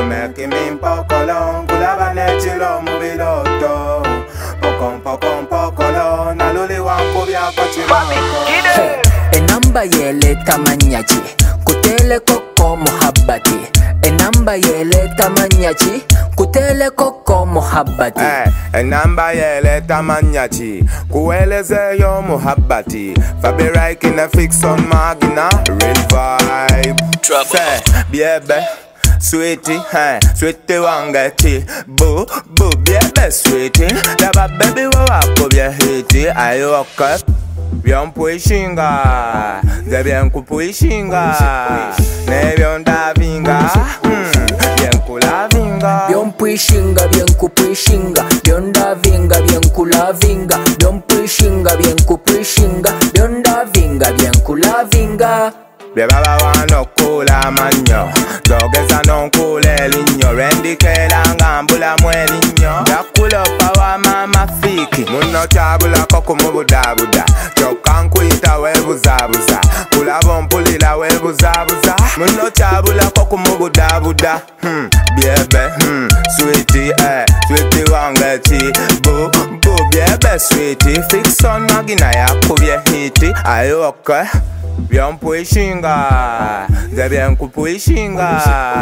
You making me pocolon, kulaba nechilo mubiloto. Pocolon, aluli wankubya kwa chiloto. Enamba yeleta manyachi, kutele koko muhabbati. Enamba yeleta manyachi, kutele koko muhabbati. Enamba yeleta manyachi, kueleze yo muhabbati. Fabirai kina fix on magina, real vibe. Say, biebe, sweetie, sweetie wangeti. Boo, biebe, sweetie. Daba baby wako bia hiti, ayo okay. Bien puishinga, de bien kupuishinga, ne bien davinga, bien kulavinga. Bien puishinga, bien kupuishinga, bien davinga, bien kulavinga. Bien puishinga, bien kupuishinga, bien davinga, bien kulavinga. Bia baba wano kula manyo, dogeza non kule linyo, rendi kela ngambula mwe linyo. Jakula pawa mama fiki, muno chabula koko mubudabuda. Chokankuita webuzabuza, kula bompulila webuzabuza. Muno chabula koko mubudabuda. Biebe, sweetie, sweetie wangeti. Boo, biebe, sweetie, fix on magina ya kubye hiti. Ayo okay. Bien puishinga, de bien kupuishinga,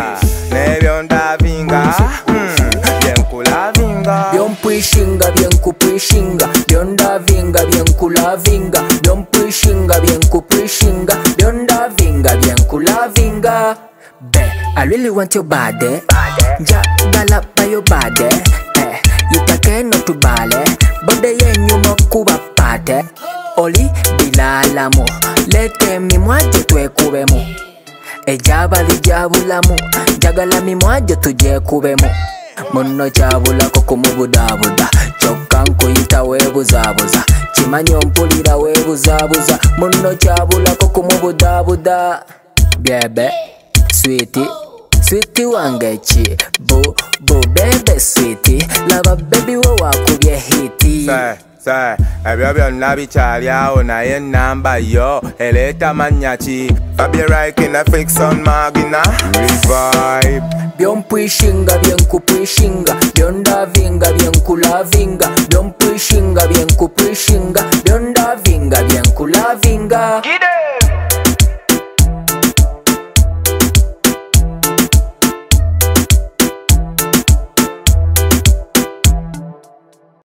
ne bien davinga, bien kulavinga. Bien puishinga, bien kupuishinga, bien davinga, bien kulavinga. Bien puishinga, bien kupuishinga, bien davinga, bien kulavinga. I really want your body, ja galapa your body. Yitake no tubale, bode yenyu mokuba pate. Oli bilalamu, lete mi mwajo twekubemu. Ejaba lijabulamu, jagala mi mwajo tujekubemu. Muno chabula koko mubudabuda, chokanku yita webuzabuza. Chimanyo mpulira webuzabuza, muno chabula koko mubudabuda. Biebe, sweetie wangechi. Boo, bebe sweetie, lava baby wo wakubye hiti. Say, ebyo byonna bikyalyawo naye enamba yo eleta manyachi. Fabirai kina fix on magina, revive. Bien puishinga, bien kupuishinga, bien davinga, bien kulavinga. Bien puishinga, bien kupuishinga, bien davinga, bien kulavinga.